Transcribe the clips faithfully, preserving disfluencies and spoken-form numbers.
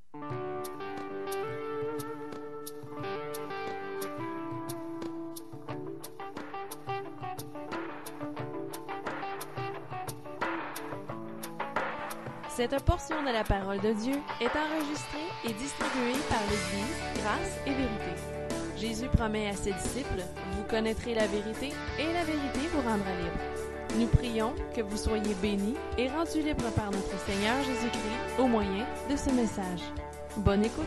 Cette portion de la parole de Dieu est enregistrée et distribuée par l'Église Grâce et Vérité. Jésus promet à ses disciples, vous connaîtrez la vérité et la vérité vous rendra libre. Nous prions que vous soyez bénis et rendus libres par notre Seigneur Jésus-Christ au moyen de ce message. Bonne écoute!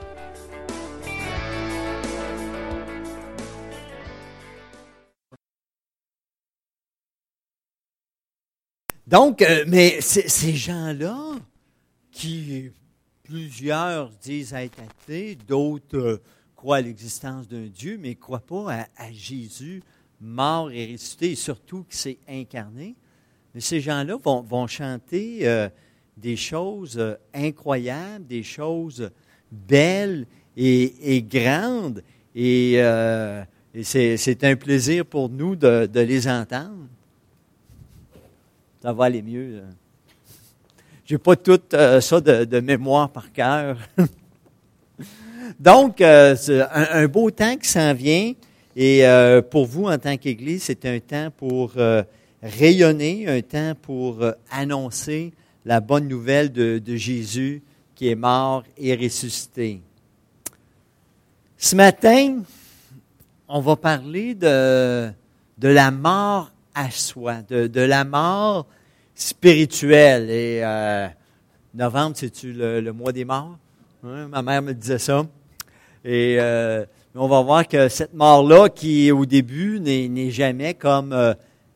Donc, euh, mais c- ces gens-là, qui plusieurs disent être athées, d'autres euh, croient à l'existence d'un Dieu, mais ne croient pas à, à Jésus, mort et ressuscité, et surtout qui s'est incarné. Mais ces gens-là vont, vont chanter euh, des choses euh, incroyables, des choses belles et, et grandes, et, euh, et c'est, c'est un plaisir pour nous de, de les entendre. Ça va aller mieux. Je n'ai pas tout euh, ça de, de mémoire par cœur. Donc, euh, c'est un, un beau temps qui s'en vient. Et euh, pour vous, en tant qu'Église, c'est un temps pour euh, rayonner, un temps pour euh, annoncer la bonne nouvelle de, de Jésus qui est mort et ressuscité. Ce matin, on va parler de, de la mort à soi, de, de la mort spirituelle. Et euh, novembre, c'est-tu le, le mois des morts? Hein? Ma mère me disait ça. Et euh, on va voir que cette mort-là, qui au début n'est, n'est jamais comme euh,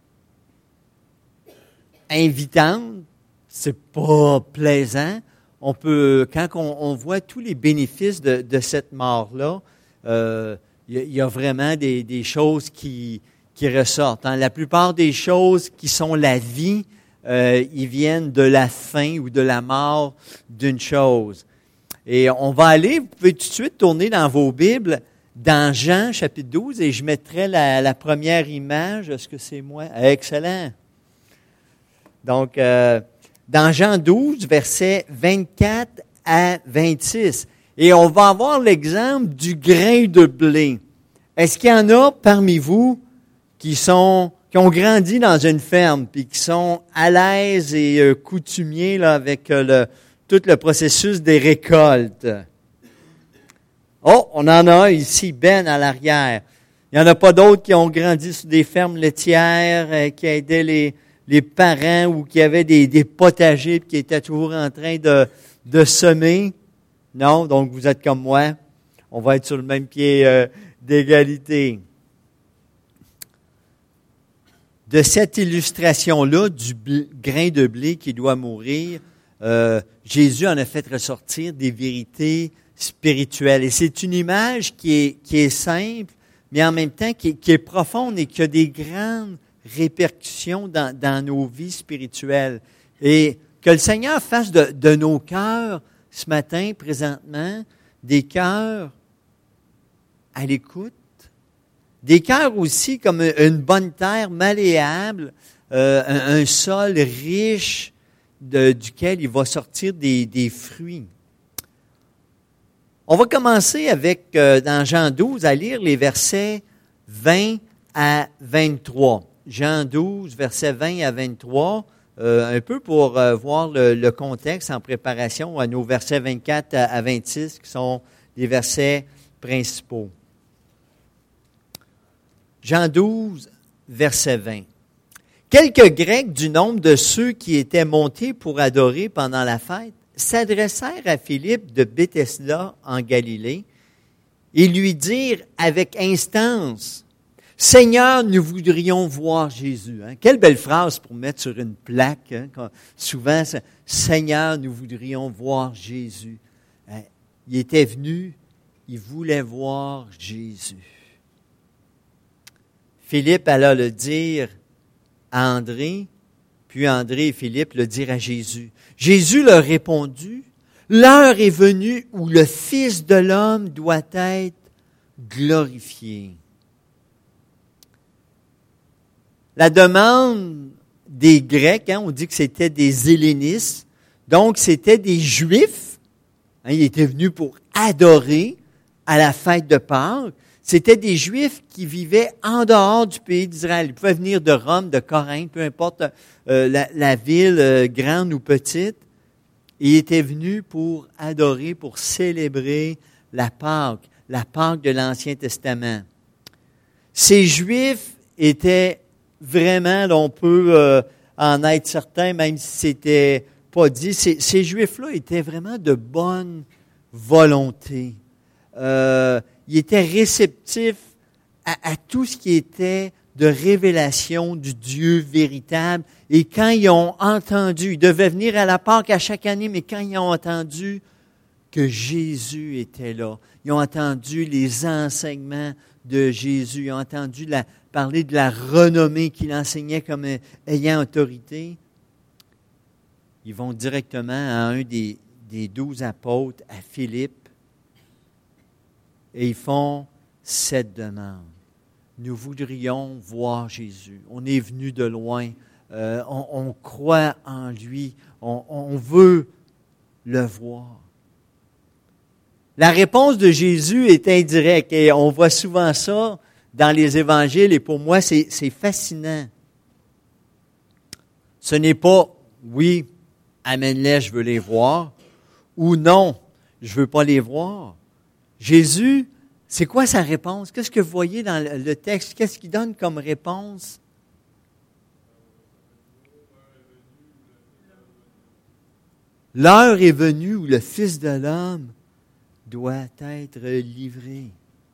invitante, c'est pas plaisant. On peut, quand on, on voit tous les bénéfices de, de cette mort-là, euh, il y, y a vraiment des, des choses qui qui ressortent. Hein. La plupart des choses qui sont la vie, euh, ils viennent de la fin ou de la mort d'une chose. Et on va aller, vous pouvez tout de suite tourner dans vos Bibles, dans Jean chapitre douze, et je mettrai la, la première image. Est-ce que c'est moi? Excellent. Donc, euh, dans Jean douze, versets vingt-quatre à vingt-six. Et on va avoir l'exemple du grain de blé. Est-ce qu'il y en a parmi vous qui sont qui ont grandi dans une ferme puis qui sont à l'aise et euh, coutumiers là avec euh, le tout le processus des récoltes? Oh, on en a ici, Ben à l'arrière. Il n'y en a pas d'autres qui ont grandi sur des fermes laitières, euh, qui aidaient les les parents ou qui avaient des des potagers puis qui étaient toujours en train de de semer? Non, donc vous êtes comme moi. On va être sur le même pied euh, d'égalité. De cette illustration-là du blé, grain de blé qui doit mourir, euh, Jésus en a fait ressortir des vérités spirituelles. Et c'est une image qui est, qui est simple, mais en même temps qui est, qui est profonde et qui a des grandes répercussions dans, dans nos vies spirituelles. Et que le Seigneur fasse de, de nos cœurs, ce matin, présentement, des cœurs à l'écoute, des cœurs aussi comme une bonne terre malléable, euh, un, un sol riche de, duquel il va sortir des, des fruits. On va commencer avec, euh, dans Jean douze, à lire les versets vingt à vingt-trois. Jean douze, versets vingt à vingt-trois, euh, un peu pour euh, voir le, le contexte en préparation à nos versets vingt-quatre à, à vingt-six, qui sont les versets principaux. Jean douze, verset vingt. Quelques Grecs du nombre de ceux qui étaient montés pour adorer pendant la fête s'adressèrent à Philippe de Bethsaïda en Galilée et lui dirent avec instance, « Seigneur, nous voudrions voir Jésus. Hein? » Quelle belle phrase pour mettre sur une plaque. Hein? Quand, souvent, c'est « Seigneur, nous voudrions voir Jésus. » Hein? Il était venu, il voulait voir Jésus. Philippe alla le dire à André, puis André et Philippe le dirent à Jésus. Jésus leur répondit, « L'heure est venue où le Fils de l'homme doit être glorifié. » La demande des Grecs, hein, on dit que c'était des hellénistes, donc c'était des Juifs Hein, ils étaient venus pour adorer à la fête de Pâques. C'était des Juifs qui vivaient en dehors du pays d'Israël. Ils pouvaient venir de Rome, de Corinthe, peu importe euh, la, la ville, euh, grande ou petite. Ils étaient venus pour adorer, pour célébrer la Pâque, la Pâque de l'Ancien Testament. Ces Juifs étaient vraiment, là, on peut euh, en être certain, même si c'était pas dit, ces, ces Juifs-là étaient vraiment de bonne volonté. Euh, ils étaient réceptifs à, à tout ce qui était de révélation du Dieu véritable. Et quand ils ont entendu, ils devaient venir à la Pâque à chaque année, mais quand ils ont entendu que Jésus était là, ils ont entendu les enseignements de Jésus, ils ont entendu la, parler de la renommée qu'il enseignait comme ayant autorité, ils vont directement à un des, des douze apôtres, à Philippe, et ils font cette demande. Nous voudrions voir Jésus. On est venu de loin. Euh, on, on croit en lui. On, on veut le voir. La réponse de Jésus est indirecte et on voit souvent ça dans les évangiles et pour moi, c'est, c'est fascinant. Ce n'est pas « oui, amène-les, je veux les voir » ou « non, je ne veux pas les voir ». Jésus, c'est quoi sa réponse? Qu'est-ce que vous voyez dans le texte? Qu'est-ce qu'il donne comme réponse? L'heure est venue où le Fils de l'homme doit être livré.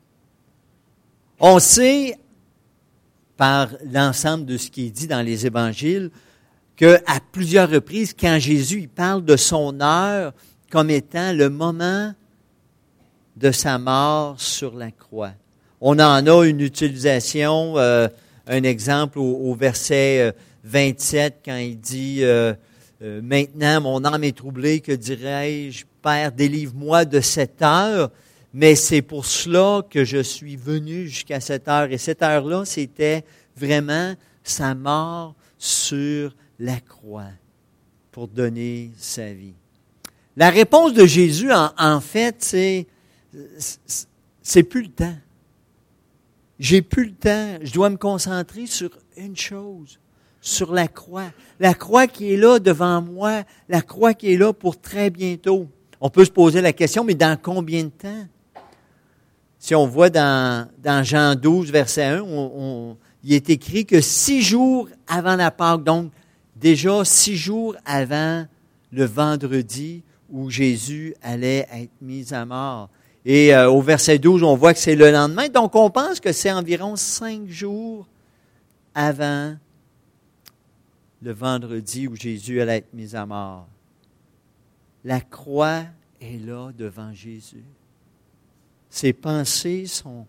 On sait, par l'ensemble de ce qui est dit dans les évangiles, qu'à plusieurs reprises, quand Jésus il parle de son heure comme étant le moment de sa mort sur la croix. On en a une utilisation, euh, un exemple au, au verset vingt-sept, quand il dit euh, euh, « Maintenant, mon âme est troublée, que dirais-je? Père, délivre-moi de cette heure. » Mais c'est pour cela que je suis venu jusqu'à cette heure. Et cette heure-là, c'était vraiment sa mort sur la croix pour donner sa vie. La réponse de Jésus, en, en fait, c'est c'est plus le temps. J'ai plus le temps. Je dois me concentrer sur une chose, sur la croix. La croix qui est là devant moi, la croix qui est là pour très bientôt. On peut se poser la question, mais dans combien de temps? Si on voit dans, dans Jean douze, verset un, on, on, il est écrit que six jours avant la Pâque, donc déjà six jours avant le vendredi où Jésus allait être mis à mort. Et euh, au verset douze, on voit que c'est le lendemain. Donc, on pense que c'est environ cinq jours avant le vendredi où Jésus allait être mis à mort. La croix est là devant Jésus. Ses pensées sont,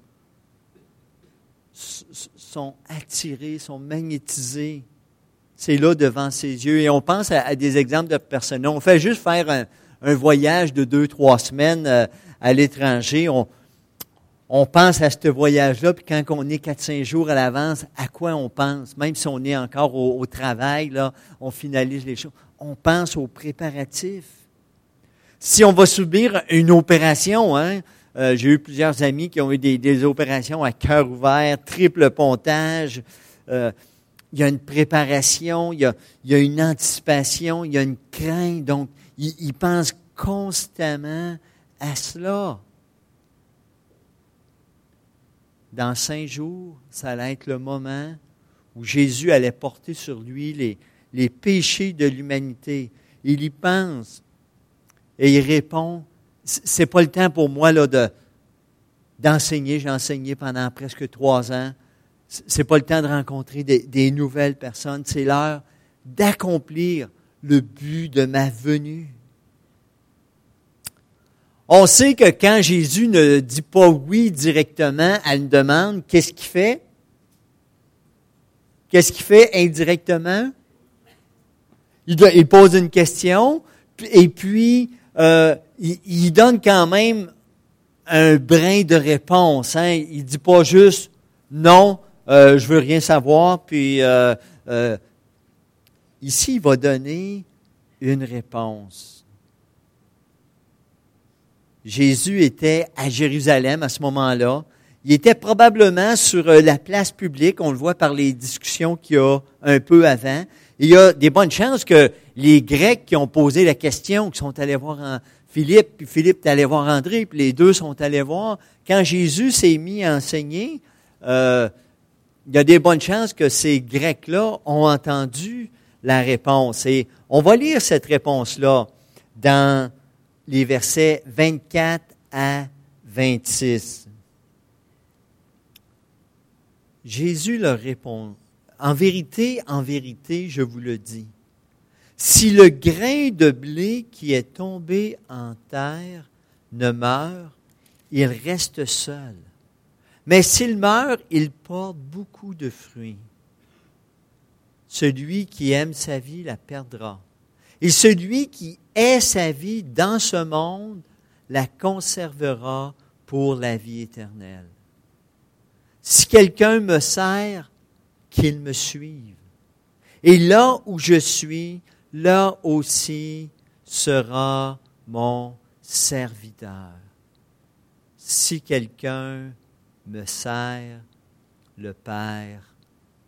sont attirées, sont magnétisées. C'est là devant ses yeux. Et on pense à, à des exemples de personnes. On fait juste faire un, un voyage de deux, trois semaines euh, à l'étranger. On, on pense à ce voyage-là, puis quand on est quatre, cinq jours à l'avance, à quoi on pense? Même si on est encore au, au travail, là, on finalise les choses. On pense aux préparatifs. Si on va subir une opération, hein, euh, j'ai eu plusieurs amis qui ont eu des, des opérations à cœur ouvert, triple pontage. Euh, il y a une préparation, il y a, il y a une anticipation, il y a une crainte. Donc, ils, ils pensent constamment à cela. Dans cinq jours, ça allait être le moment où Jésus allait porter sur lui les, les péchés de l'humanité. Il y pense. Et il répond, c'est pas le temps pour moi là, de, d'enseigner. J'ai enseigné pendant presque trois ans. C'est pas le temps de rencontrer des, des nouvelles personnes. C'est l'heure d'accomplir le but de ma venue. On sait que quand Jésus ne dit pas oui directement à une demande, qu'est-ce qu'il fait? Qu'est-ce qu'il fait indirectement? Il, doit, il pose une question et puis Euh, il, il donne quand même un brin de réponse. Hein? Il ne dit pas juste « non, euh, je veux rien savoir », puis euh, euh, ici, il va donner une réponse. Jésus était à Jérusalem à ce moment-là. Il était probablement sur la place publique, on le voit par les discussions qu'il y a un peu avant. Il y a des bonnes chances que les Grecs qui ont posé la question, qui sont allés voir en Philippe, puis Philippe est allé voir André, puis les deux sont allés voir. Quand Jésus s'est mis à enseigner, euh, il y a des bonnes chances que ces Grecs-là ont entendu la réponse. Et on va lire cette réponse-là dans les versets vingt-quatre à vingt-six. Jésus leur répond, « En vérité, en vérité, je vous le dis, si le grain de blé qui est tombé en terre ne meurt, il reste seul. Mais s'il meurt, il porte beaucoup de fruits. Celui qui aime sa vie la perdra. Et celui qui hait sa vie dans ce monde la conservera pour la vie éternelle. Si quelqu'un me sert, qu'il me suive. Et là où je suis, là aussi sera mon serviteur. Si quelqu'un me sert, le Père l'honorera. »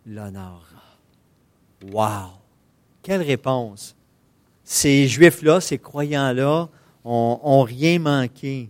Wow! Quelle réponse! Ces Juifs-là, ces croyants-là, ont, ont rien manqué.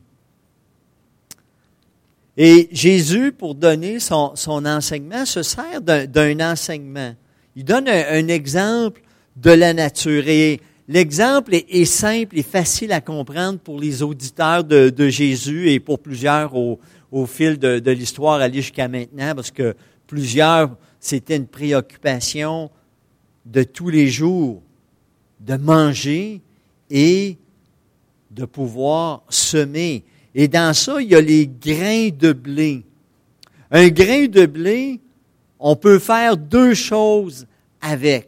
Et Jésus, pour donner son, son enseignement, se sert d'un, d'un enseignement. Il donne un, un exemple de la nature. Et l'exemple est, est simple et facile à comprendre pour les auditeurs de, de Jésus et pour plusieurs au, au fil de, de l'histoire aller jusqu'à maintenant, parce que plusieurs, c'était une préoccupation de tous les jours, de manger et de pouvoir semer. Et dans ça, il y a les grains de blé. Un grain de blé, on peut faire deux choses avec.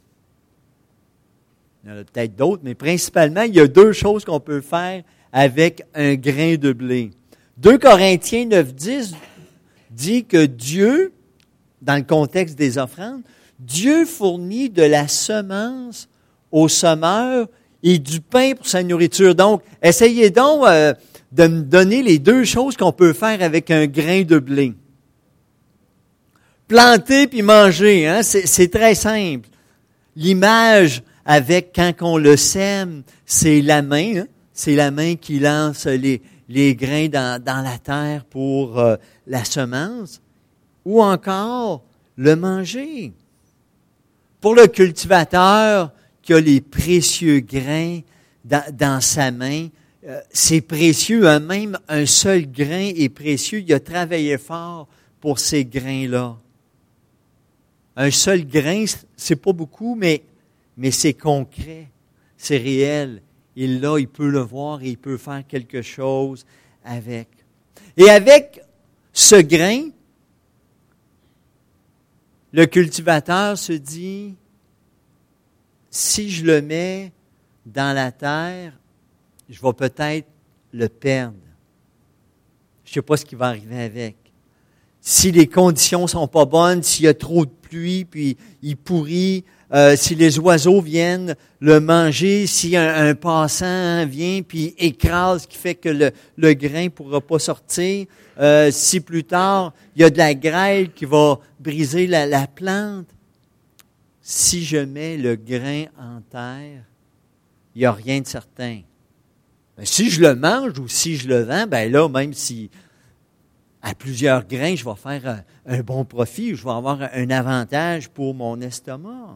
Il y en a peut-être d'autres, mais principalement, il y a deux choses qu'on peut faire avec un grain de blé. deux Corinthiens neuf dix dit que Dieu, dans le contexte des offrandes, Dieu fournit de la semence aux semeurs et du pain pour sa nourriture. Donc, essayez donc euh, de me donner les deux choses qu'on peut faire avec un grain de blé. Planter puis manger, hein? c'est, c'est très simple. L'image avec quand on le sème, c'est la main, hein? C'est la main qui lance les, les grains dans, dans la terre pour euh, la semence, ou encore le manger. Pour le cultivateur qui a les précieux grains dans, dans sa main, euh, c'est précieux, hein? Même un seul grain est précieux. Il a travaillé fort pour ces grains-là. Un seul grain, c'est pas beaucoup, mais, mais c'est concret, c'est réel. Et là, il peut le voir et il peut faire quelque chose avec. Et avec ce grain, le cultivateur se dit, si je le mets dans la terre, je vais peut-être le perdre. Je ne sais pas ce qui va arriver avec. Si les conditions sont pas bonnes, s'il y a trop de pluie, puis il pourrit, euh, si les oiseaux viennent le manger, si un, un passant vient puis écrase, ce qui fait que le, le grain ne pourra pas sortir, euh, si plus tard, il y a de la grêle qui va briser la, la plante, si je mets le grain en terre, il n'y a rien de certain. Mais si je le mange ou si je le vends, ben là, même si à plusieurs grains, je vais faire un, un bon profit, je vais avoir un avantage pour mon estomac.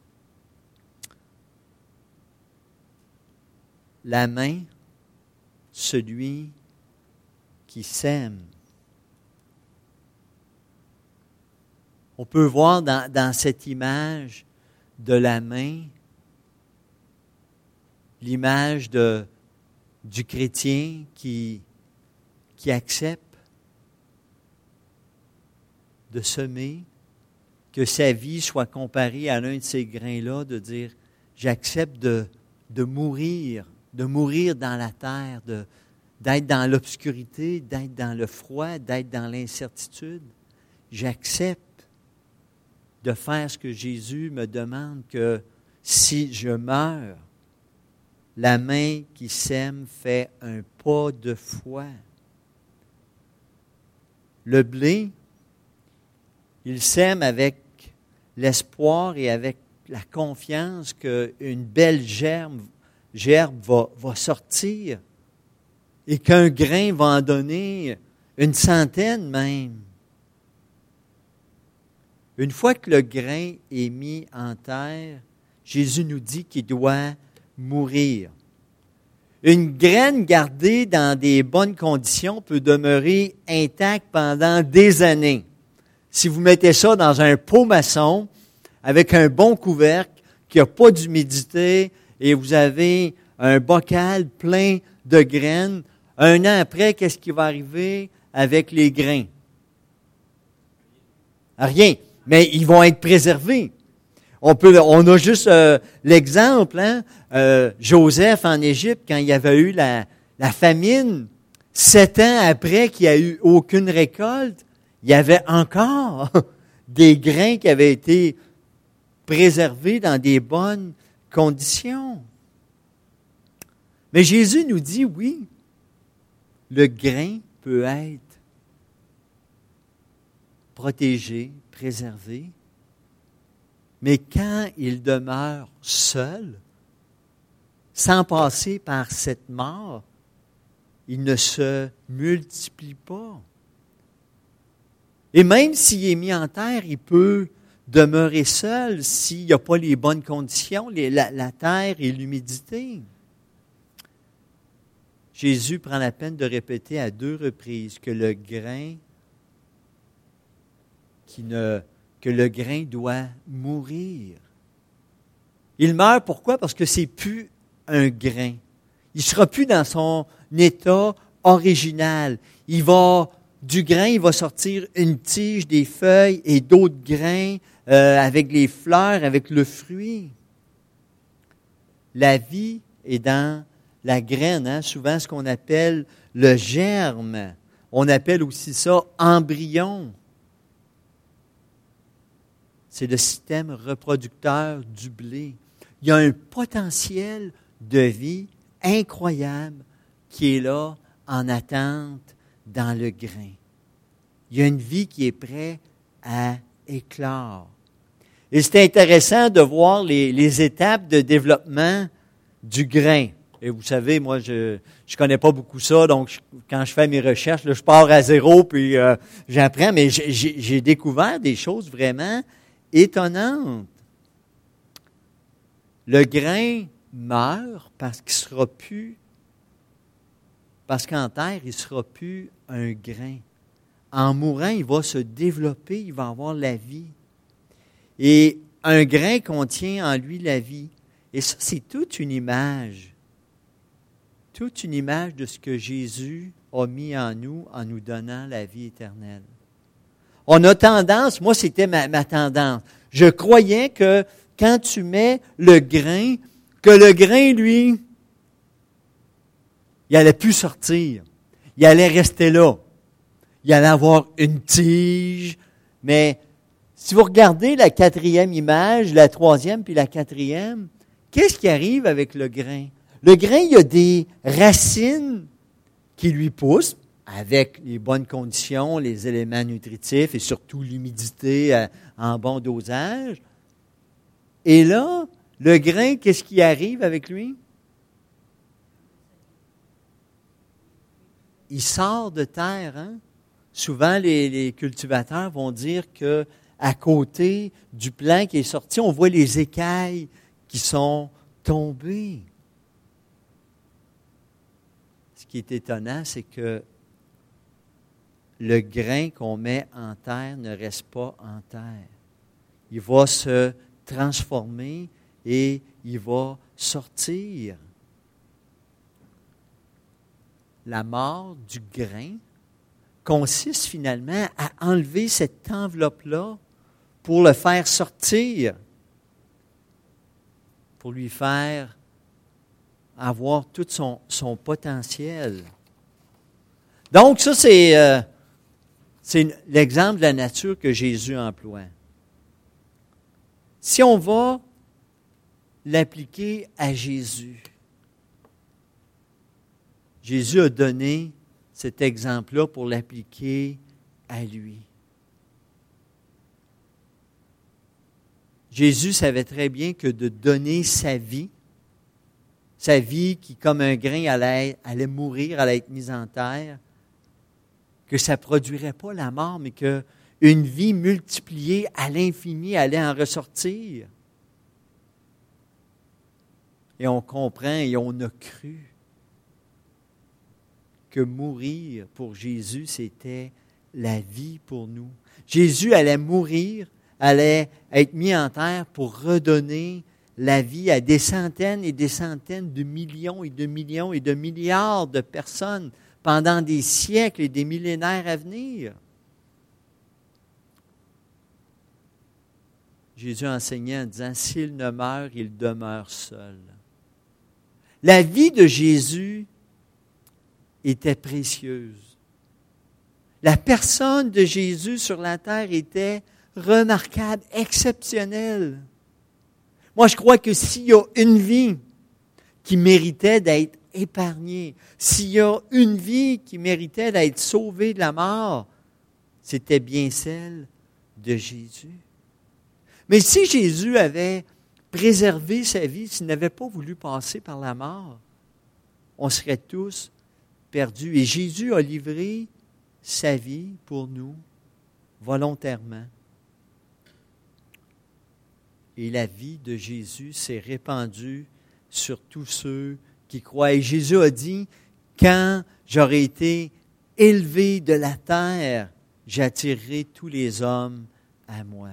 La main, celui qui sème. On peut voir dans, dans cette image de la main l'image de, du chrétien qui, qui accepte de semer, que sa vie soit comparée à l'un de ces grains-là, de dire, j'accepte de, de mourir, de mourir dans la terre, de, d'être dans l'obscurité, d'être dans le froid, d'être dans l'incertitude. J'accepte de faire ce que Jésus me demande, que si je meurs, la main qui sème fait un pas de foi. Le blé, il sème avec l'espoir et avec la confiance qu'une belle germe, gerbe va, va sortir et qu'un grain va en donner une centaine même. Une fois que le grain est mis en terre, Jésus nous dit qu'il doit mourir. Une graine gardée dans des bonnes conditions peut demeurer intacte pendant des années. Si vous mettez ça dans un pot maçon avec un bon couvercle, qui n'a pas d'humidité, et vous avez un bocal plein de graines, un an après, qu'est-ce qui va arriver avec les grains? Rien. Mais ils vont être préservés. On peut, on a juste euh, l'exemple, hein? Euh, Joseph en Égypte, quand il y avait eu la, la famine, sept ans après qu'il n'y a eu aucune récolte, il y avait encore des grains qui avaient été préservés dans des bonnes conditions. Mais Jésus nous dit, oui, le grain peut être protégé, préservé, mais quand il demeure seul, sans passer par cette mort, il ne se multiplie pas. Et même s'il est mis en terre, il peut demeurer seul s'il n'y a pas les bonnes conditions, les, la, la terre et l'humidité. Jésus prend la peine de répéter à deux reprises que le grain qui ne, que le grain doit mourir. Il meurt pourquoi? Parce que c'est plus un grain. Il ne sera plus dans son état original. Il va, du grain, il va sortir une tige, des feuilles et d'autres grains euh, avec les fleurs, avec le fruit. La vie est dans la graine, hein? Souvent ce qu'on appelle le germe. On appelle aussi ça embryon. C'est le système reproducteur du blé. Il y a un potentiel de vie incroyable qui est là en attente dans le grain. Il y a une vie qui est prête à éclore. Et c'est intéressant de voir les, les étapes de développement du grain. Et vous savez, moi, je je connais pas beaucoup ça, donc je, quand je fais mes recherches, là, je pars à zéro, puis euh, j'apprends, mais j'ai, j'ai découvert des choses vraiment étonnante. Le grain meurt parce qu'il sera plus, parce qu'en terre, il ne sera plus un grain. En mourant, il va se développer, il va avoir la vie. Et un grain contient en lui la vie. Et ça, c'est toute une image. Toute une image de ce que Jésus a mis en nous en nous donnant la vie éternelle. On a tendance, moi c'était ma, ma tendance, je croyais que quand tu mets le grain, que le grain, lui, il allait plus sortir. Il allait rester là. Il allait avoir une tige. Mais si vous regardez la quatrième image, la troisième puis la quatrième, qu'est-ce qui arrive avec le grain? Le grain, il y a des racines qui lui poussent, avec les bonnes conditions, les éléments nutritifs et surtout l'humidité en bon dosage. Et là, le grain, qu'est-ce qui arrive avec lui? Il sort de terre. Hein? Souvent, les, les cultivateurs vont dire qu'à côté du plant qui est sorti, on voit les écailles qui sont tombées. Ce qui est étonnant, c'est que le grain qu'on met en terre ne reste pas en terre. Il va se transformer et il va sortir. La mort du grain consiste finalement à enlever cette enveloppe-là pour le faire sortir, pour lui faire avoir tout son, son potentiel. Donc, ça, c'est... Euh, C'est l'exemple de la nature que Jésus emploie. Si on va l'appliquer à Jésus, Jésus a donné cet exemple-là pour l'appliquer à lui. Jésus savait très bien que de donner sa vie, sa vie qui, comme un grain, allait, allait mourir, allait être mise en terre, que ça ne produirait pas la mort, mais qu'une vie multipliée à l'infini allait en ressortir. Et on comprend et on a cru que mourir pour Jésus, c'était la vie pour nous. Jésus allait mourir, allait être mis en terre pour redonner la vie à des centaines et des centaines de millions et de millions et de milliards de personnes pendant des siècles et des millénaires à venir. Jésus enseignait en disant, s'il ne meurt, il demeure seul. La vie de Jésus était précieuse. La personne de Jésus sur la terre était remarquable, exceptionnelle. Moi, je crois que s'il y a une vie qui méritait d'être épargnée, s'il y a une vie qui méritait d'être sauvée de la mort, c'était bien celle de Jésus. Mais si Jésus avait préservé sa vie, s'il n'avait pas voulu passer par la mort, on serait tous perdus. Et Jésus a livré sa vie pour nous volontairement. Et la vie de Jésus s'est répandue sur tous ceux qui croient. Et Jésus a dit, quand j'aurai été élevé de la terre, j'attirerai tous les hommes à moi.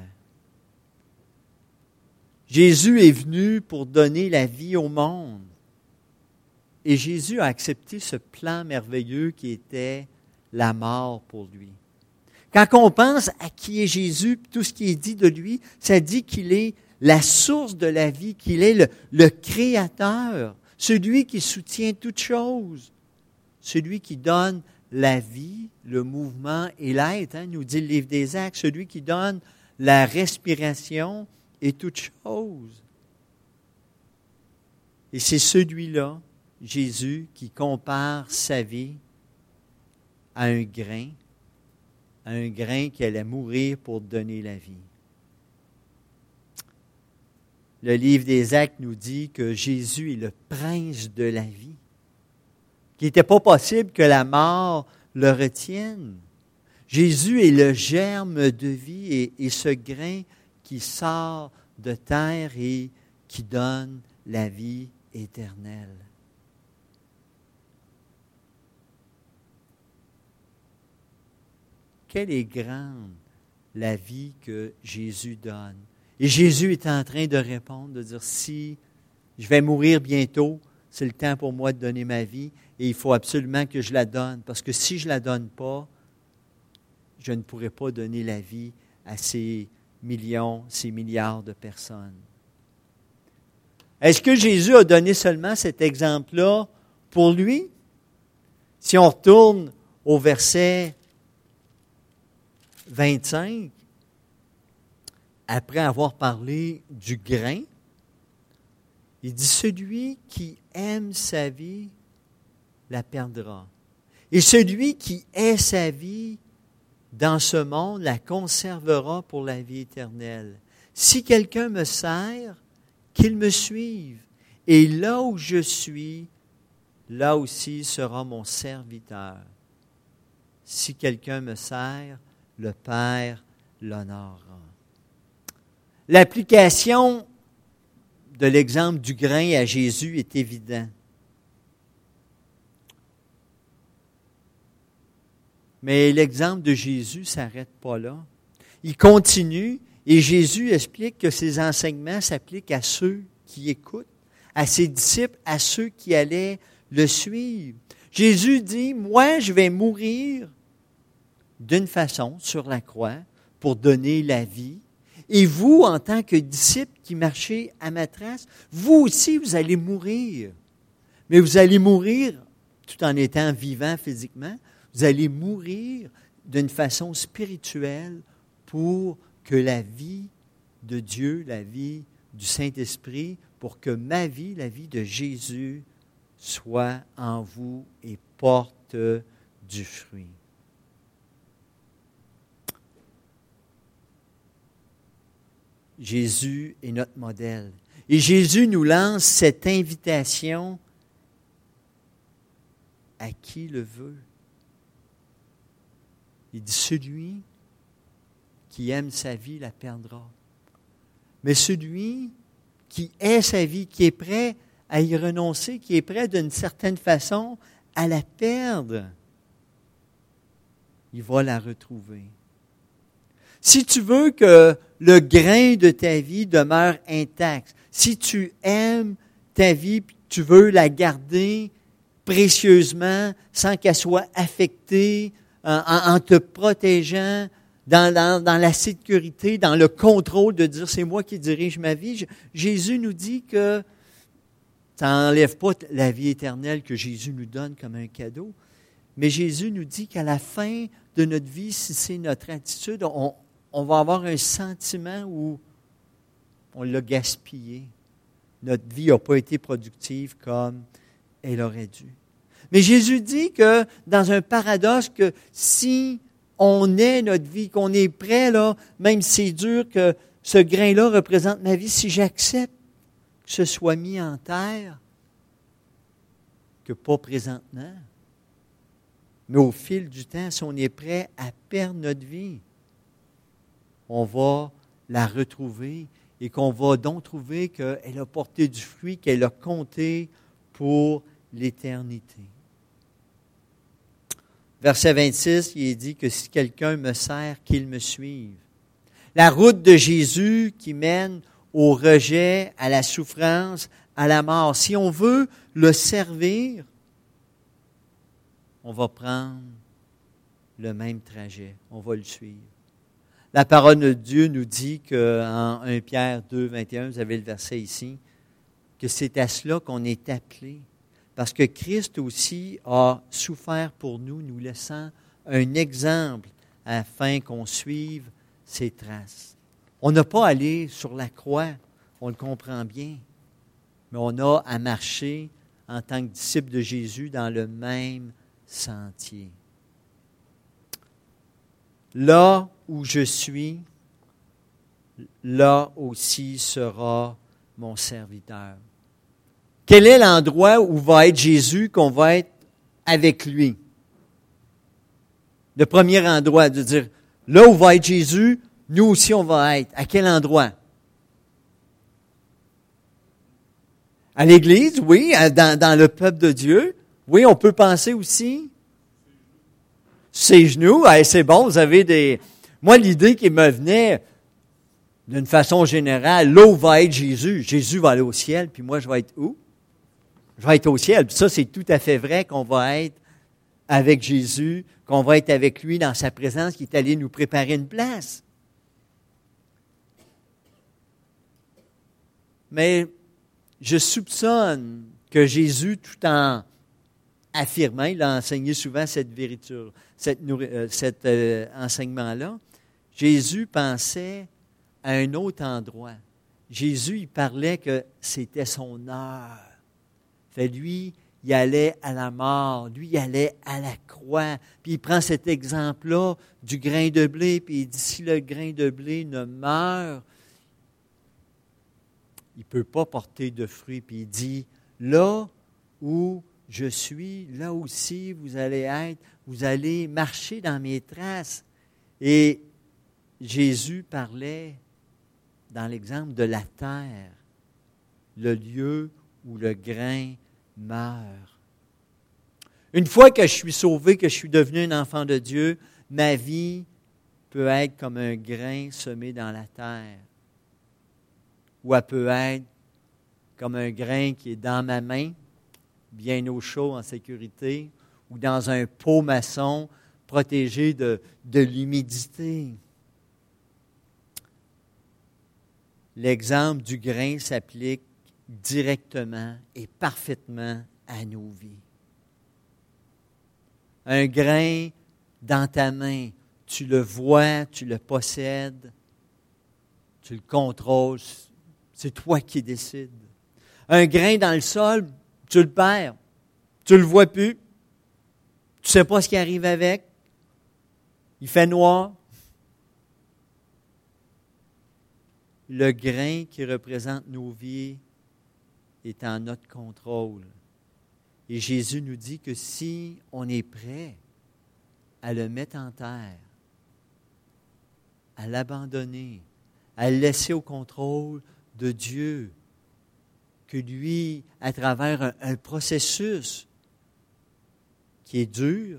Jésus est venu pour donner la vie au monde. Et Jésus a accepté ce plan merveilleux qui était la mort pour lui. Quand on pense à qui est Jésus, tout ce qui est dit de lui, ça dit qu'il est la source de la vie, qu'il est le, le créateur, celui qui soutient toutes choses, celui qui donne la vie, le mouvement et l'être, hein, nous dit le livre des Actes, celui qui donne la respiration et toutes choses. Et c'est celui-là, Jésus, qui compare sa vie à un grain, à un grain qui allait mourir pour donner la vie. Le livre des Actes nous dit que Jésus est le prince de la vie, qu'il n'était pas possible que la mort le retienne. Jésus est le germe de vie et, et ce grain qui sort de terre et qui donne la vie éternelle. Quelle est grande la vie que Jésus donne. Et Jésus est en train de répondre, de dire, si je vais mourir bientôt, c'est le temps pour moi de donner ma vie et il faut absolument que je la donne. Parce que si je ne la donne pas, je ne pourrai pas donner la vie à ces millions, ces milliards de personnes. Est-ce que Jésus a donné seulement cet exemple-là pour lui? Si on retourne au verset vingt-cinq, après avoir parlé du grain, il dit, celui qui aime sa vie la perdra. Et celui qui hait sa vie dans ce monde la conservera pour la vie éternelle. Si quelqu'un me sert, qu'il me suive. Et là où je suis, là aussi sera mon serviteur. Si quelqu'un me sert, le Père l'honorera. L'application de l'exemple du grain à Jésus est évidente. Mais l'exemple de Jésus ne s'arrête pas là. Il continue et Jésus explique que ses enseignements s'appliquent à ceux qui écoutent, à ses disciples, à ceux qui allaient le suivre. Jésus dit, moi je vais mourir d'une façon sur la croix pour donner la vie. Et vous, en tant que disciples qui marchez à ma trace, vous aussi, vous allez mourir. Mais vous allez mourir tout en étant vivant physiquement. Vous allez mourir d'une façon spirituelle pour que la vie de Dieu, la vie du Saint-Esprit, pour que ma vie, la vie de Jésus, soit en vous et porte du fruit. Jésus est notre modèle. Et Jésus nous lance cette invitation à qui le veut. Il dit, celui qui aime sa vie la perdra. Mais celui qui hait sa vie, qui est prêt à y renoncer, qui est prêt d'une certaine façon à la perdre, il va la retrouver. Si tu veux que le grain de ta vie demeure intact, si tu aimes ta vie, puis tu veux la garder précieusement, sans qu'elle soit affectée, en, en te protégeant, dans, dans, dans la sécurité, dans le contrôle de dire c'est moi qui dirige ma vie, je, Jésus nous dit que ça n'enlève pas la vie éternelle que Jésus nous donne comme un cadeau, mais Jésus nous dit qu'à la fin de notre vie, si c'est notre attitude, on, on va avoir un sentiment où on l'a gaspillé. Notre vie n'a pas été productive comme elle aurait dû. Mais Jésus dit que dans un paradoxe, que si on est notre vie, qu'on est prêt, là, même si c'est dur, que ce grain-là représente ma vie, si j'accepte que ce soit mis en terre, que pas présentement, mais au fil du temps, si on est prêt à perdre notre vie, on va la retrouver et qu'on va donc trouver qu'elle a porté du fruit, qu'elle a compté pour l'éternité. Verset vingt-six, il est dit que si quelqu'un me sert, qu'il me suive. La route de Jésus qui mène au rejet, à la souffrance, à la mort. Si on veut le servir, on va prendre le même trajet, on va le suivre. La parole de Dieu nous dit qu'en premier Pierre deux, vingt et un, vous avez le verset ici, que c'est à cela qu'on est appelé. Parce que Christ aussi a souffert pour nous, nous laissant un exemple afin qu'on suive ses traces. On n'a pas à aller sur la croix, on le comprend bien, mais on a à marcher en tant que disciple de Jésus dans le même sentier. Là où je suis, là aussi sera mon serviteur. Quel est l'endroit où va être Jésus, qu'on va être avec lui? Le premier endroit, de dire, là où va être Jésus, nous aussi on va être. À quel endroit? À l'Église, oui, dans, dans le peuple de Dieu. Oui, on peut penser aussi. Ses genoux, hey, c'est bon, vous avez des... Moi, l'idée qui me venait, d'une façon générale, là où va être Jésus, Jésus va aller au ciel, puis moi, je vais être où? Je vais être au ciel. Puis ça, c'est tout à fait vrai qu'on va être avec Jésus, qu'on va être avec lui dans sa présence, qui est allé nous préparer une place. Mais je soupçonne que Jésus, tout en affirmant, il a enseigné souvent cette vérité, cette, euh, cet euh, enseignement-là, Jésus pensait à un autre endroit. Jésus, il parlait que c'était son heure. Fait lui, il allait à la mort, lui, il allait à la croix. Puis il prend cet exemple-là du grain de blé, puis il dit, si le grain de blé ne meurt, il ne peut pas porter de fruits. Puis il dit, là où je suis, là aussi vous allez être, vous allez marcher dans mes traces. Et Jésus parlait dans l'exemple de la terre, le lieu où le grain meurt. Une fois que je suis sauvé, que je suis devenu un enfant de Dieu, ma vie peut être comme un grain semé dans la terre. Ou elle peut être comme un grain qui est dans ma main, bien au chaud, en sécurité, ou dans un pot maçon protégé de, de l'humidité. L'exemple du grain s'applique directement et parfaitement à nos vies. Un grain dans ta main, tu le vois, tu le possèdes, tu le contrôles, c'est toi qui décides. Un grain dans le sol, tu le perds, Tu ne le vois plus. Tu ne sais pas ce qui arrive avec. Il fait noir. Le grain qui représente nos vies est en notre contrôle. Et Jésus nous dit que si on est prêt à le mettre en terre, à l'abandonner, à le laisser au contrôle de Dieu, que lui, à travers un, un processus qui est dur,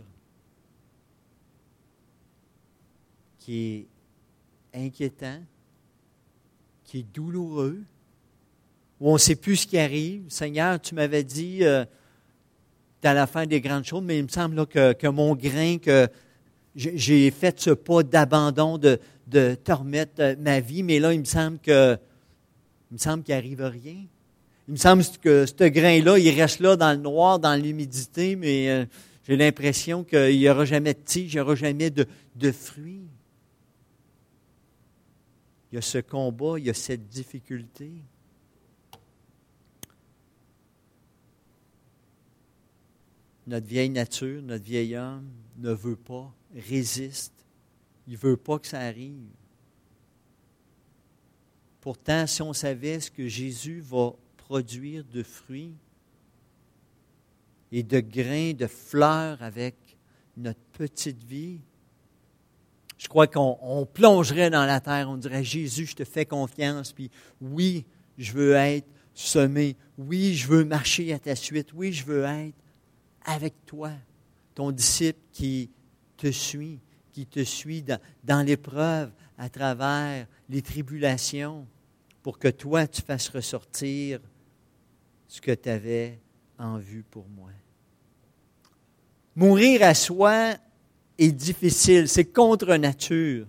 qui est inquiétant, qui est douloureux, où on ne sait plus ce qui arrive. Seigneur, tu m'avais dit, euh, tu allais faire des grandes choses, mais il me semble là, que, que mon grain, que j'ai fait ce pas d'abandon, de, de te remettre ma vie, mais là, il me semble que, il me semble qu'il n'arrive rien. Il me semble que ce grain-là, il reste là dans le noir, dans l'humidité, mais euh, j'ai l'impression qu'il n'y aura jamais de tige, il n'y aura jamais de, de fruits. Il y a ce combat, il y a cette difficulté. Notre vieille nature, notre vieil homme ne veut pas, résiste. Il ne veut pas que ça arrive. Pourtant, si on savait ce que Jésus va produire de fruits et de grains, de fleurs avec notre petite vie, je crois qu'on on plongerait dans la terre, on dirait, Jésus, je te fais confiance, puis oui, je veux être semé, oui, je veux marcher à ta suite, oui, je veux être avec toi, ton disciple qui te suit, qui te suit dans, dans l'épreuve, à travers les tribulations, pour que toi, tu fasses ressortir ce que tu avais en vue pour moi. Mourir à soi est difficile, c'est contre nature.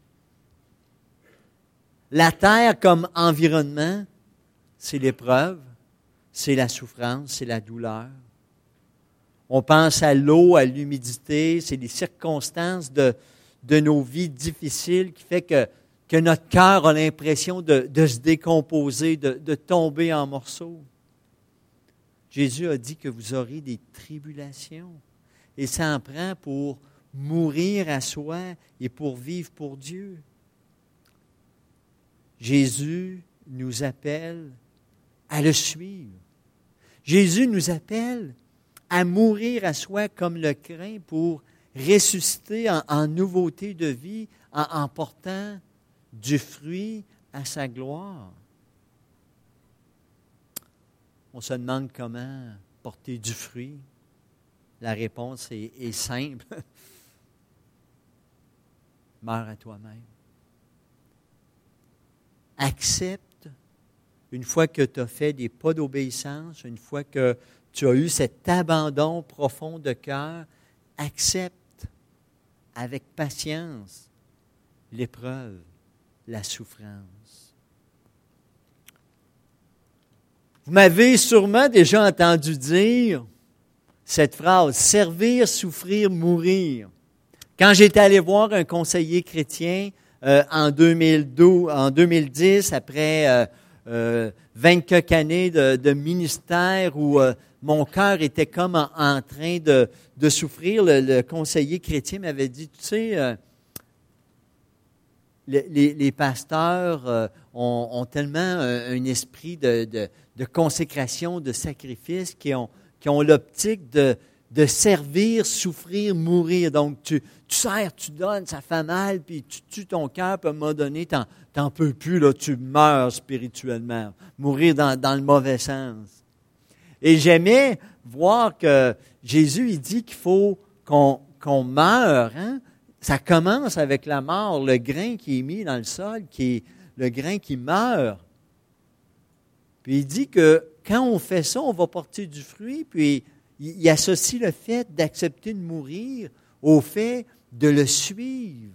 La terre comme environnement, c'est l'épreuve, c'est la souffrance, c'est la douleur. On pense à l'eau, à l'humidité, c'est les circonstances de, de nos vies difficiles qui fait que, que notre cœur a l'impression de, de se décomposer, de, de tomber en morceaux. Jésus a dit que vous aurez des tribulations. Et ça en prend pour mourir à soi et pour vivre pour Dieu. Jésus nous appelle à le suivre. Jésus nous appelle à mourir à soi comme le crin pour ressusciter en, en nouveauté de vie, en, en portant du fruit à sa gloire. On se demande comment porter du fruit. La réponse est, est simple. Meurs à toi-même. Accepte, une fois que tu as fait des pas d'obéissance, une fois que tu as eu cet abandon profond de cœur, accepte avec patience l'épreuve, la souffrance. Vous m'avez sûrement déjà entendu dire cette phrase, « servir, souffrir, mourir ». Quand j'étais allé voir un conseiller chrétien euh, en, deux mille douze, en deux mille dix, après euh, euh, vingt quelques années de, de ministère où euh, mon cœur était comme en, en train de, de souffrir, le, le conseiller chrétien m'avait dit, tu sais, euh, les, les, les pasteurs euh, ont, ont tellement un, un esprit de, de, de consécration, de sacrifice, qui ont, qui ont l'optique de, de servir, souffrir, mourir. Donc, tu, tu sers, tu donnes, ça fait mal, puis tu tues ton cœur, puis à un moment donné, t'en, t'en peux plus, là, tu meurs spirituellement. Mourir dans, dans le mauvais sens. Et j'aimais voir que Jésus, il dit qu'il faut qu'on, qu'on meure. Hein? Ça commence avec la mort, le grain qui est mis dans le sol, qui est le grain qui meurt. Puis il dit que quand on fait ça, on va porter du fruit, puis il associe le fait d'accepter de mourir au fait de le suivre.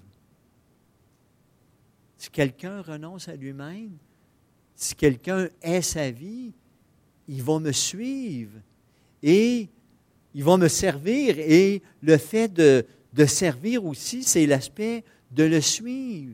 Si quelqu'un renonce à lui-même, si quelqu'un hait sa vie, il va me suivre et il va me servir. Et le fait de, de servir aussi, c'est l'aspect de le suivre.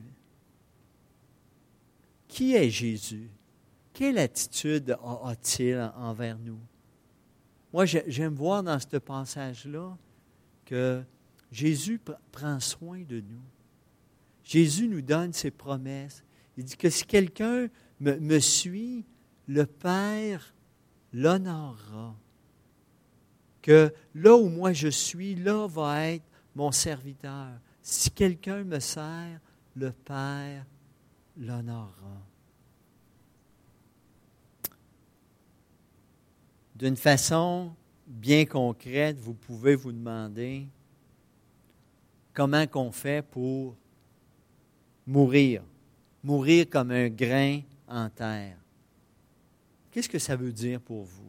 Qui est Jésus? Quelle attitude a-t-il envers nous? moi, j'aime voir dans ce passage-là que Jésus pr- prend soin de nous. Jésus nous donne ses promesses. Il dit que si quelqu'un me, me suit, le Père l'honorera. Que là où moi je suis, là va être mon serviteur. Si quelqu'un me sert, le Père l'honorera. D'une façon bien concrète, vous pouvez vous demander comment qu'on fait pour mourir. Mourir comme un grain en terre. Qu'est-ce que ça veut dire pour vous?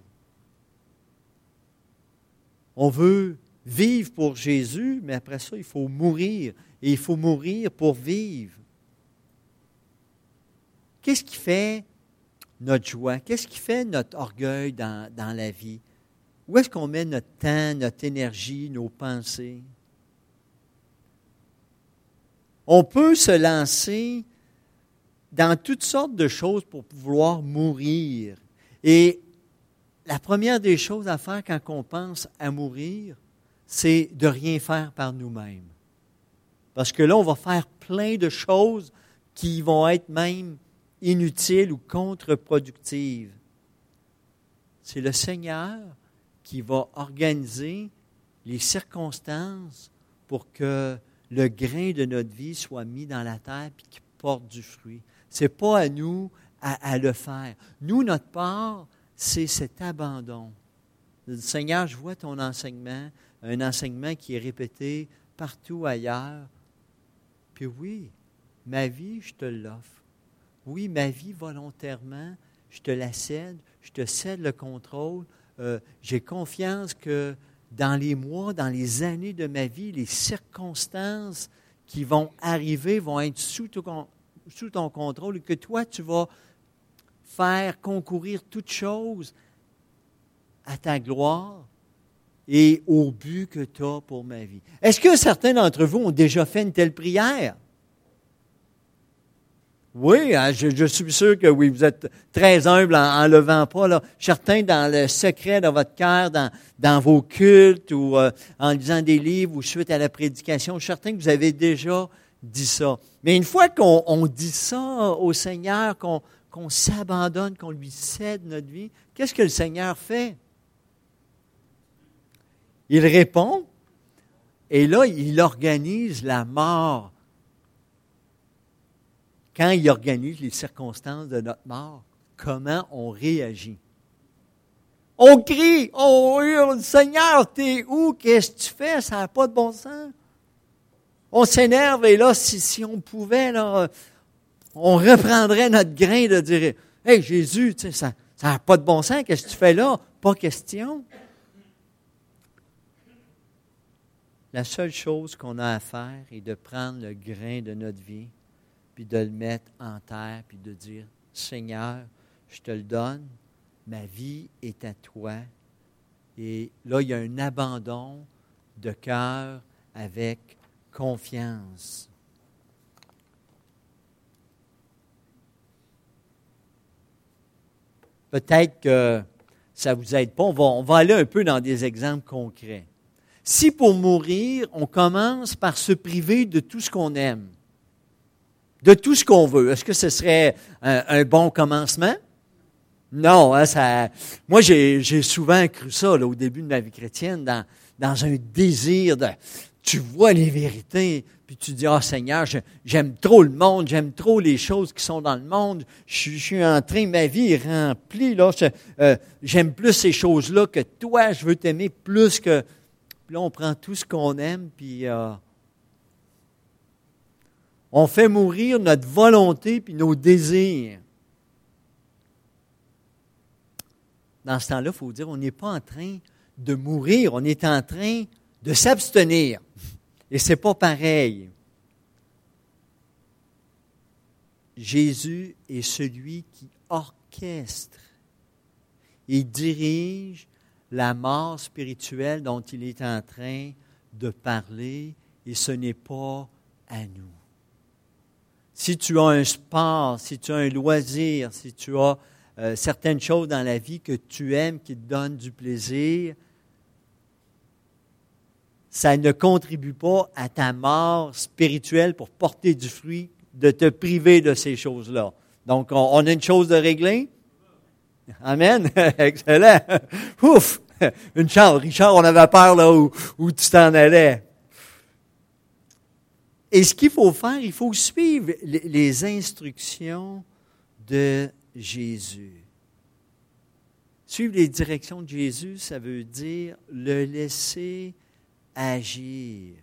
On veut vivre pour Jésus, mais après ça, il faut mourir. Et il faut mourir pour vivre. Qu'est-ce qui fait notre joie? Qu'est-ce qui fait notre orgueil dans, dans la vie? Où est-ce qu'on met notre temps, notre énergie, nos pensées? On peut se lancer dans toutes sortes de choses pour vouloir mourir. Et la première des choses à faire quand on pense à mourir, c'est de rien faire par nous-mêmes. Parce que là, on va faire plein de choses qui vont être même inutiles ou contre-productives. C'est le Seigneur qui va organiser les circonstances pour que le grain de notre vie soit mis dans la terre et qu'il porte du fruit. Ce n'est pas à nous à, à le faire. Nous, notre part, c'est cet abandon. Seigneur, je vois ton enseignement, un enseignement qui est répété partout ailleurs. Puis oui, ma vie, je te l'offre. Oui, ma vie volontairement, je te la cède, je te cède le contrôle. Euh, j'ai confiance que dans les mois, dans les années de ma vie, les circonstances qui vont arriver vont être sous ton, sous ton contrôle et que toi, tu vas faire concourir toutes choses à ta gloire et au but que tu as pour ma vie. Est-ce que certains d'entre vous ont déjà fait une telle prière? Oui, hein, je, je suis sûr que oui, vous êtes très humble en ne levant pas. Là. Certains dans le secret de votre cœur, dans, dans vos cultes ou euh, en lisant des livres ou suite à la prédication, certains que vous avez déjà dit ça. Mais une fois qu'on on dit ça au Seigneur, qu'on, qu'on s'abandonne, qu'on lui cède notre vie, qu'est-ce que le Seigneur fait? Il répond et là, il organise la mort. Quand il organise les circonstances de notre mort, comment on réagit? On crie, on hurle, Seigneur, t'es où? Qu'est-ce que tu fais? Ça n'a pas de bon sens. On s'énerve et là, si, si on pouvait, là, on reprendrait notre grain de dire, hey Jésus, tu sais, ça n'a pas de bon sens, qu'est-ce que tu fais là? Pas question. La seule chose qu'on a à faire est de prendre le grain de notre vie, puis de le mettre en terre, puis de dire, Seigneur, je te le donne, ma vie est à toi. Et là, il y a un abandon de cœur avec confiance. Peut-être que ça ne vous aide pas. On va, on va aller un peu dans des exemples concrets. Si pour mourir, on commence par se priver de tout ce qu'on aime, de tout ce qu'on veut. Est-ce que ce serait un, un bon commencement? Non, hein, ça. Moi, j'ai, j'ai souvent cru ça là, au début de ma vie chrétienne, dans, dans un désir de. Tu vois les vérités, puis tu dis, ah oh, Seigneur, je, j'aime trop le monde, j'aime trop les choses qui sont dans le monde. Je, je suis en train, ma vie est remplie là. Je, euh, j'aime plus ces choses-là que toi. Je veux t'aimer plus que. Puis là, on prend tout ce qu'on aime, puis. Euh, On fait mourir notre volonté puis nos désirs. Dans ce temps-là, il faut dire, on n'est pas en train de mourir, on est en train de s'abstenir. Et ce n'est pas pareil. Jésus est celui qui orchestre et dirige la mort spirituelle dont il est en train de parler, et ce n'est pas à nous. Si tu as un sport, si tu as un loisir, si tu as euh, certaines choses dans la vie que tu aimes, qui te donnent du plaisir, ça ne contribue pas à ta mort spirituelle pour porter du fruit, de te priver de ces choses-là. Donc, on, on a une chose de régler. Amen. Excellent. Ouf. Une chance. Richard, on avait peur là où, où tu t'en allais. Et ce qu'il faut faire, il faut suivre les, les instructions de Jésus. Suivre les directions de Jésus, ça veut dire le laisser agir.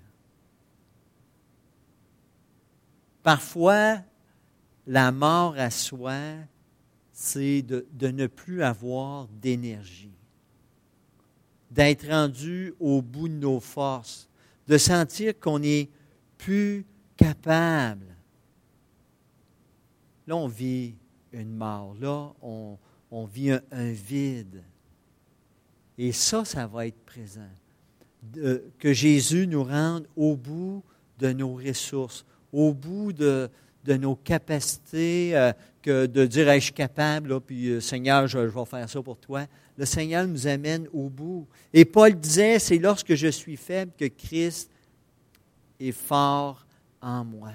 Parfois, la mort à soi, c'est de, de ne plus avoir d'énergie, d'être rendu au bout de nos forces, de sentir qu'on n'est plus capable. Là, on vit une mort. Là, on, on vit un, un vide. Et ça, ça va être présent. De, que Jésus nous rende au bout de nos ressources, au bout de, de nos capacités, euh, que de dire hey, « je suis capable, là, puis euh, Seigneur, je, je vais faire ça pour toi ». Le Seigneur nous amène au bout. Et Paul disait, c'est lorsque je suis faible que Christ est fort en moi.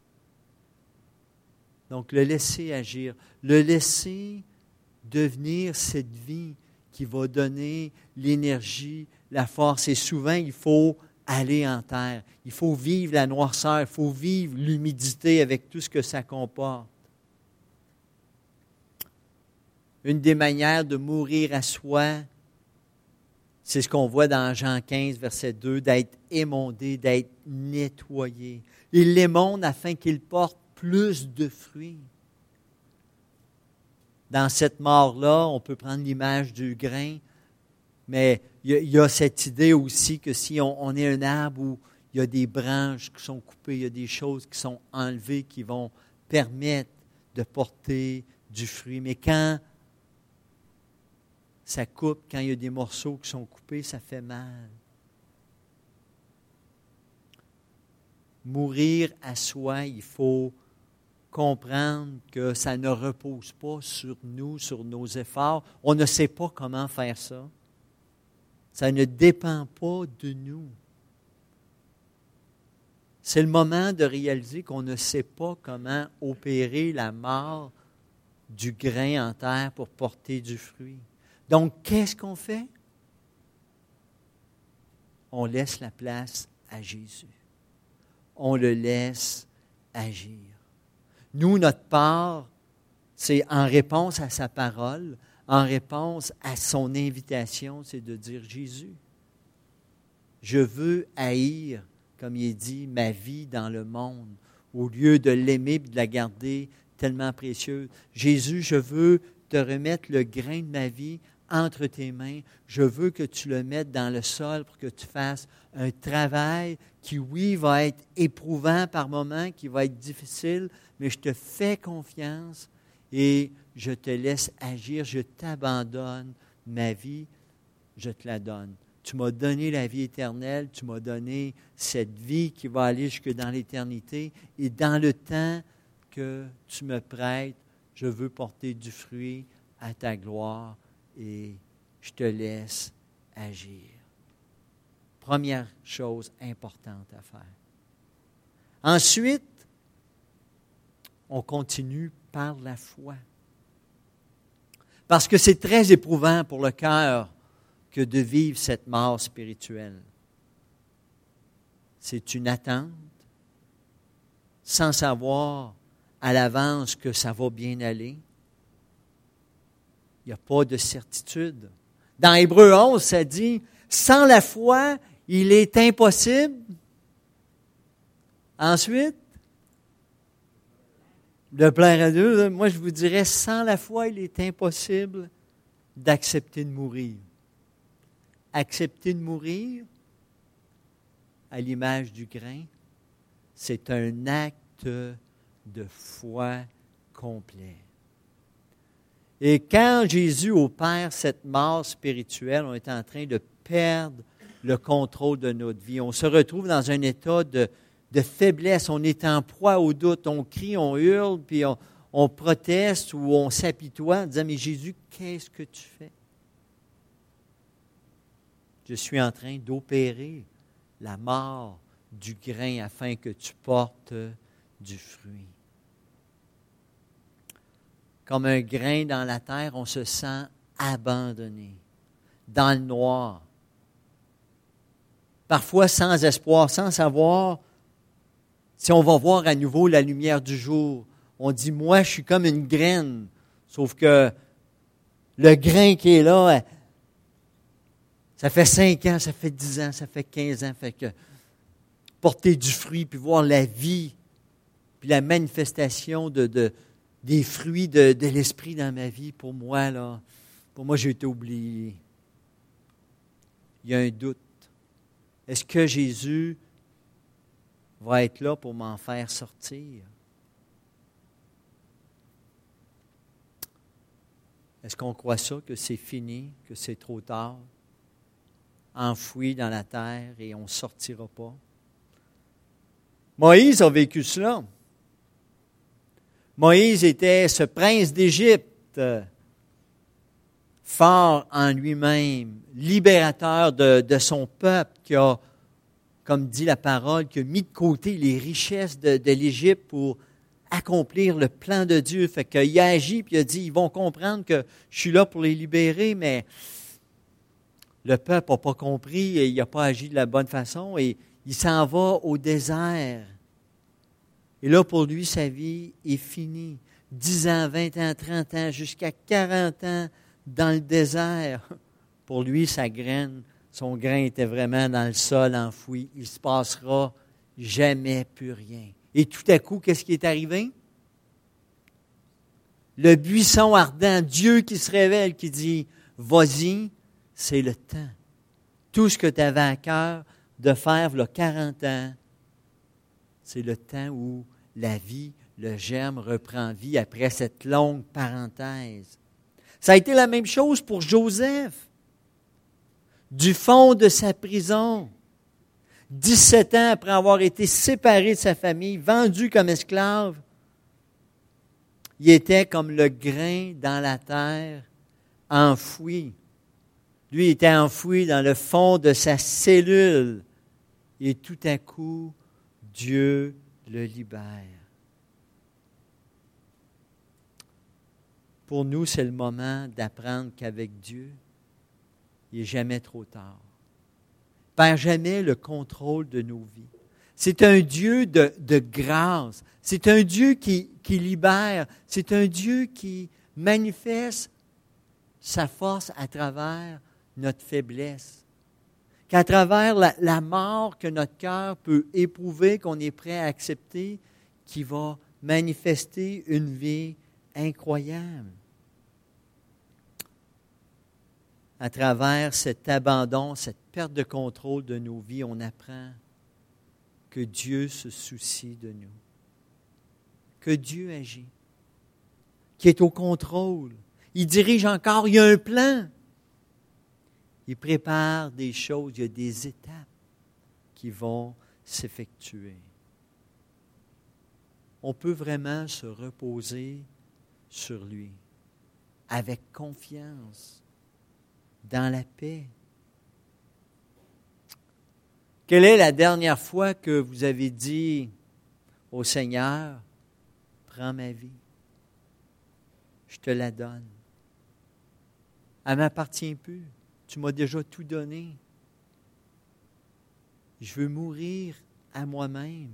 Donc, le laisser agir, le laisser devenir cette vie qui va donner l'énergie, la force. Et souvent, il faut aller en terre. Il faut vivre la noirceur, il faut vivre l'humidité avec tout ce que ça comporte. Une des manières de mourir à soi, c'est ce qu'on voit dans Jean quinze, verset deux, d'être émondé, d'être nettoyé. Il l'émonde afin qu'il porte plus de fruits. Dans cette mort-là, on peut prendre l'image du grain, mais il y, a, il y a cette idée aussi que si on, on est un arbre où il y a des branches qui sont coupées, il y a des choses qui sont enlevées qui vont permettre de porter du fruit. Mais quand ça coupe, quand il y a des morceaux qui sont coupés, ça fait mal. Mourir à soi, il faut comprendre que ça ne repose pas sur nous, sur nos efforts. On ne sait pas comment faire ça. Ça ne dépend pas de nous. C'est le moment de réaliser qu'on ne sait pas comment opérer la mort du grain en terre pour porter du fruit. Donc, qu'est-ce qu'on fait? On laisse la place à Jésus. On le laisse agir. Nous, notre part, c'est en réponse à sa parole, en réponse à son invitation, c'est de dire, Jésus, je veux haïr, comme il est dit, ma vie dans le monde, au lieu de l'aimer et de la garder tellement précieuse. Jésus, je veux te remettre le grain de ma vie entre tes mains. Je veux que tu le mettes dans le sol pour que tu fasses un travail qui, oui, va être éprouvant par moments, qui va être difficile, mais je te fais confiance et je te laisse agir, je t'abandonne ma vie, je te la donne. Tu m'as donné la vie éternelle, tu m'as donné cette vie qui va aller jusque dans l'éternité et dans le temps que tu me prêtes, je veux porter du fruit à ta gloire et je te laisse agir. Première chose importante à faire. Ensuite, on continue par la foi. Parce que c'est très éprouvant pour le cœur que de vivre cette mort spirituelle. C'est une attente, sans savoir à l'avance que ça va bien aller. Il n'y a pas de certitude. Dans Hébreux onze, ça dit, sans la foi, il est impossible. Ensuite, de plaire à Dieu, moi je vous dirais, sans la foi, il est impossible d'accepter de mourir. Accepter de mourir, à l'image du grain, c'est un acte de foi complet. Et quand Jésus opère cette mort spirituelle, on est en train de perdre le contrôle de notre vie. On se retrouve dans un état de, de faiblesse. On est en proie au doute. On crie, on hurle, puis on, on proteste ou on s'apitoie en disant, mais Jésus, qu'est-ce que tu fais? Je suis en train d'opérer la mort du grain afin que tu portes du fruit. Comme un grain dans la terre, on se sent abandonné, dans le noir. Parfois sans espoir, sans savoir si on va voir à nouveau la lumière du jour. On dit, moi, je suis comme une graine, sauf que le grain qui est là, ça fait cinq ans, ça fait dix ans, ça fait quinze ans, fait que porter du fruit, puis voir la vie, puis la manifestation de, de, des fruits de, de l'Esprit dans ma vie, pour moi, là, pour moi, j'ai été oublié. Il y a un doute. Est-ce que Jésus va être là pour m'en faire sortir? Est-ce qu'on croit ça, que c'est fini, que c'est trop tard, enfoui dans la terre et on ne sortira pas? Moïse a vécu cela. Moïse était ce prince d'Égypte, fort en lui-même, libérateur de, de son peuple, qui a, comme dit la parole, qui a mis de côté les richesses de, de l'Égypte pour accomplir le plan de Dieu. Fait qu'il a agi, puis il a dit, ils vont comprendre que je suis là pour les libérer, mais le peuple n'a pas compris, et il n'a pas agi de la bonne façon, et il s'en va au désert. Et là, pour lui, sa vie est finie. dix ans, vingt ans, trente ans, jusqu'à quarante ans dans le désert. Pour lui, sa graine, son grain était vraiment dans le sol enfoui. Il ne se passera jamais plus rien. Et tout à coup, qu'est-ce qui est arrivé? Le buisson ardent, Dieu qui se révèle, qui dit, vas-y, c'est le temps. Tout ce que tu avais à cœur de faire, il y a quarante ans, c'est le temps où la vie, le germe reprend vie après cette longue parenthèse. Ça a été la même chose pour Joseph. Du fond de sa prison, dix-sept ans après avoir été séparé de sa famille, vendu comme esclave, il était comme le grain dans la terre, enfoui. Lui était enfoui dans le fond de sa cellule. Et tout à coup, Dieu le libère. Pour nous, c'est le moment d'apprendre qu'avec Dieu, il n'est jamais trop tard. Perd jamais le contrôle de nos vies. C'est un Dieu de, de grâce. C'est un Dieu qui, qui libère. C'est un Dieu qui manifeste sa force à travers notre faiblesse. Qu'à travers la, la mort que notre cœur peut éprouver, qu'on est prêt à accepter, qui va manifester une vie incroyable. À travers cet abandon, cette perte de contrôle de nos vies, on apprend que Dieu se soucie de nous, que Dieu agit, qu'il est au contrôle. Il dirige encore, il y a un plan. Il prépare des choses, il y a des étapes qui vont s'effectuer. On peut vraiment se reposer sur lui, avec confiance, dans la paix. Quelle est la dernière fois que vous avez dit au Seigneur, prends ma vie, je te la donne. Elle ne m'appartient plus. Tu m'as déjà tout donné. Je veux mourir à moi-même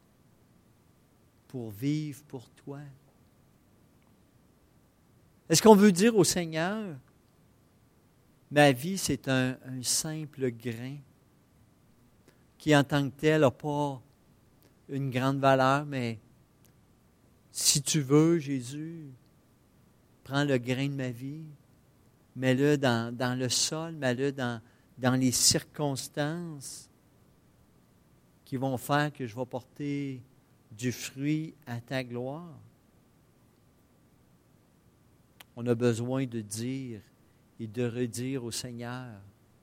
pour vivre pour toi. Est-ce qu'on veut dire au Seigneur, ma vie, c'est un, un simple grain qui, en tant que tel, n'a pas une grande valeur, mais si tu veux, Jésus, prends le grain de ma vie, mets-le dans, dans le sol, mets-le dans, dans les circonstances qui vont faire que je vais porter du fruit à ta gloire. On a besoin de dire et de redire au Seigneur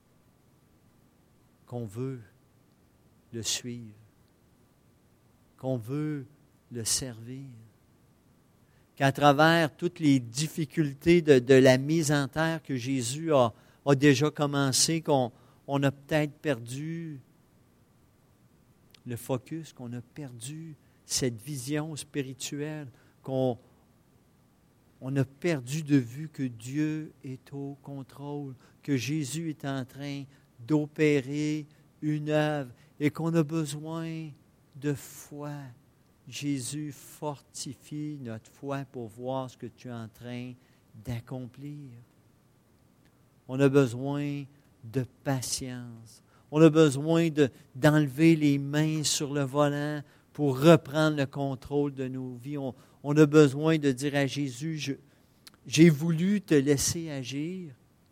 qu'on veut le suivre, qu'on veut le servir, qu'à travers toutes les difficultés de, de la mise en terre que Jésus a, a déjà commencé, qu'on on a peut-être perdu le focus, qu'on a perdu cette vision spirituelle, qu'on on a perdu de vue que Dieu est au contrôle, que Jésus est en train d'opérer une œuvre et qu'on a besoin de foi. Jésus fortifie notre foi pour voir ce que tu es en train d'accomplir. On a besoin de patience. On a besoin de, d'enlever les mains sur le volant pour reprendre le contrôle de nos vies. On, on a besoin de dire à Jésus, je, j'ai voulu te laisser agir.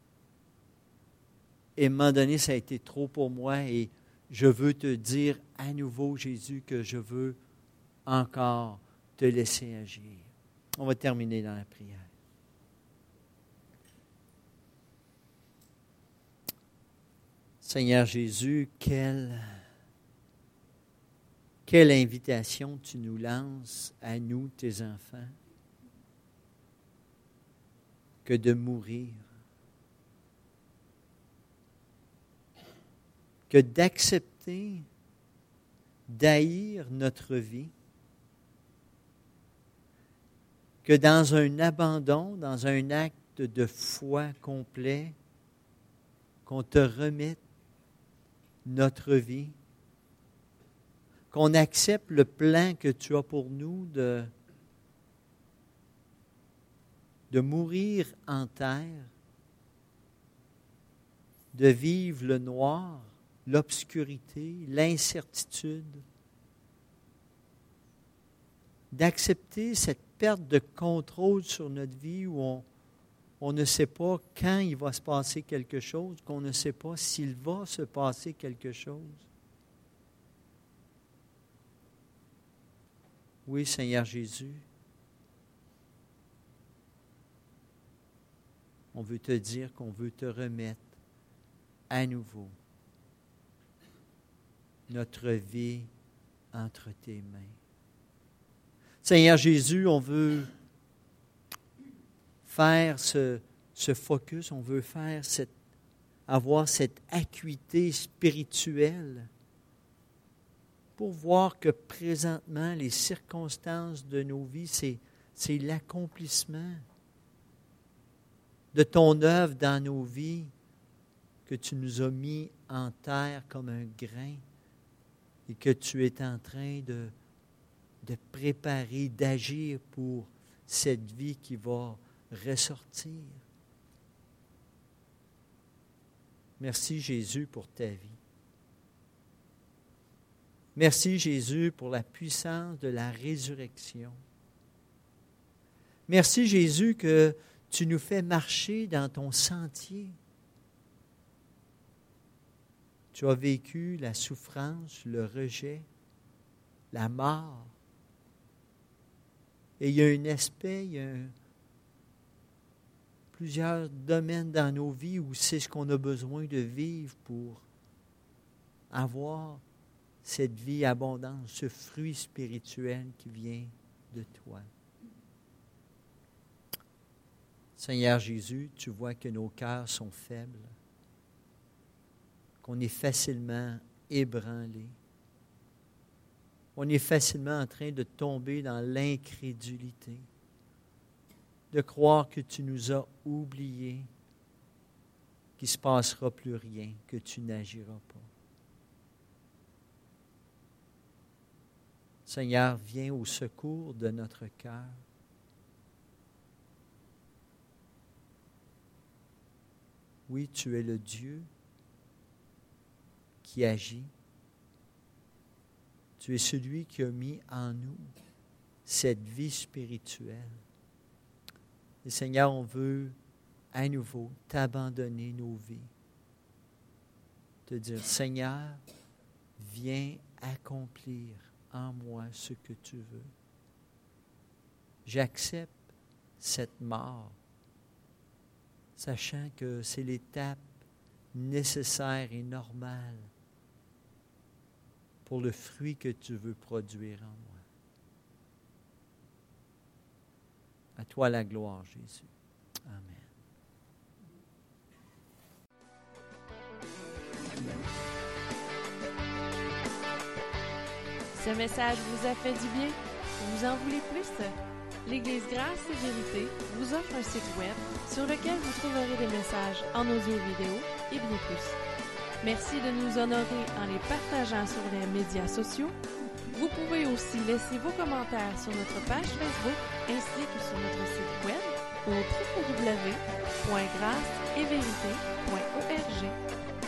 Et à un moment donné, ça a été trop pour moi et je veux te dire à nouveau, Jésus, que je veux encore te laisser agir. On va terminer dans la prière. Seigneur Jésus, quelle, quelle invitation tu nous lances à nous, tes enfants, que de mourir, que d'accepter d'haïr notre vie, que dans un abandon, dans un acte de foi complet, qu'on te remette notre vie, qu'on accepte le plan que tu as pour nous de, de mourir en terre, de vivre le noir, l'obscurité, l'incertitude, d'accepter cette perte de contrôle sur notre vie où on, on ne sait pas quand il va se passer quelque chose, qu'on ne sait pas s'il va se passer quelque chose. Oui, Seigneur Jésus, on veut te dire qu'on veut te remettre à nouveau notre vie entre tes mains. Seigneur Jésus, on veut faire ce, ce focus, on veut faire cette, avoir cette acuité spirituelle pour voir que présentement, les circonstances de nos vies, c'est, c'est l'accomplissement de ton œuvre dans nos vies que tu nous as mis en terre comme un grain et que tu es en train de, de préparer, d'agir pour cette vie qui va ressortir. Merci Jésus pour ta vie. Merci Jésus pour la puissance de la résurrection. Merci Jésus que tu nous fais marcher dans ton sentier. Tu as vécu la souffrance, le rejet, la mort. Et il y a un aspect, il y a un, plusieurs domaines dans nos vies où c'est ce qu'on a besoin de vivre pour avoir cette vie abondante, ce fruit spirituel qui vient de toi. Seigneur Jésus, tu vois que nos cœurs sont faibles, qu'on est facilement ébranlé. On est facilement en train de tomber dans l'incrédulité, de croire que tu nous as oubliés, qu'il ne se passera plus rien, que tu n'agiras pas. Seigneur, viens au secours de notre cœur. Oui, tu es le Dieu qui agit. Tu es celui qui a mis en nous cette vie spirituelle. Et Seigneur, on veut à nouveau t'abandonner nos vies. Te dire, Seigneur, viens accomplir en moi ce que tu veux. J'accepte cette mort, sachant que c'est l'étape nécessaire et normale pour le fruit que tu veux produire en moi. toi la gloire, Jésus. Amen. Ce message vous a fait du bien? Vous en voulez plus? L'Église Grâce et Vérité vous offre un site web sur lequel vous trouverez des messages en audio vidéo et bien plus. Merci de nous honorer en les partageant sur les médias sociaux. Vous pouvez aussi laisser vos commentaires sur notre page Facebook ainsi que sur notre site web au w w w point grâce et vérité point org.